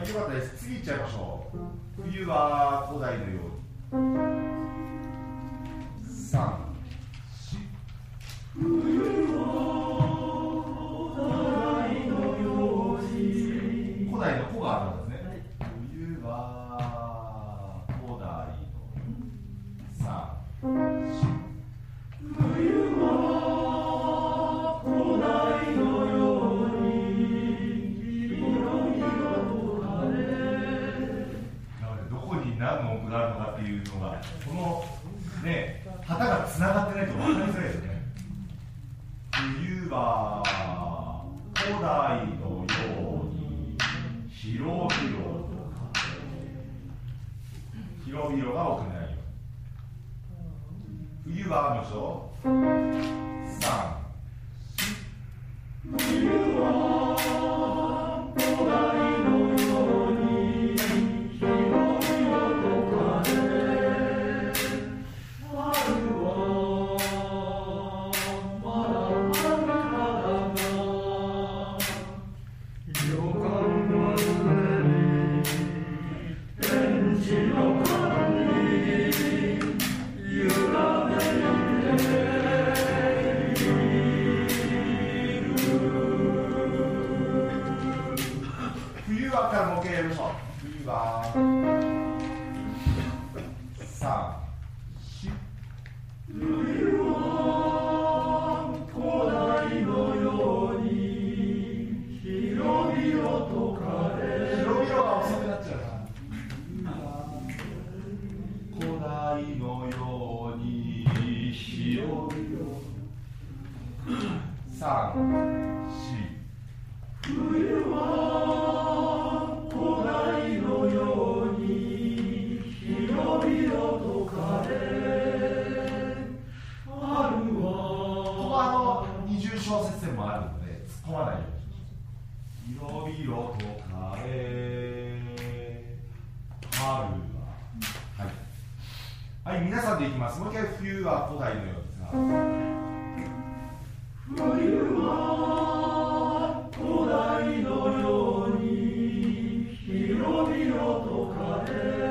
よかったです。次いっちゃいましょう。冬は古代のように。3、4。冬は古代のように。古代の古があるんですね。冬は古代の3、4。冬は古代のように。何の音があるのかっていうのが、このね、旗がつながってないと分かりづらいですね。冬は古代のように広々と広々が多くなるよ。冬はありましょう。3、4。冬は古代のように冬はから模型やりましょう。冬は3、4。冬は古代のように広々と枯れ。広々が遅くなっちゃうな。古代のように広々。3、4。冬は古代のように広々と枯れ。春はここは二重小節線もあるので突っ込まないように。広々と枯れ。春ははい、皆さんでいきます。もう一回冬は古代のようですが。冬は古代のように広々と枯れ。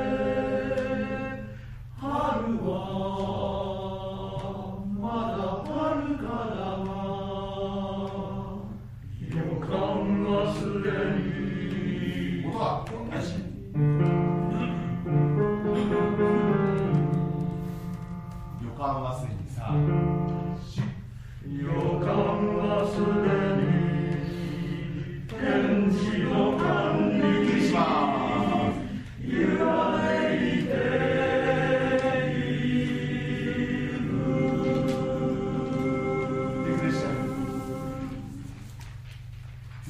春はまだ遥かだが予感がすでに音がよし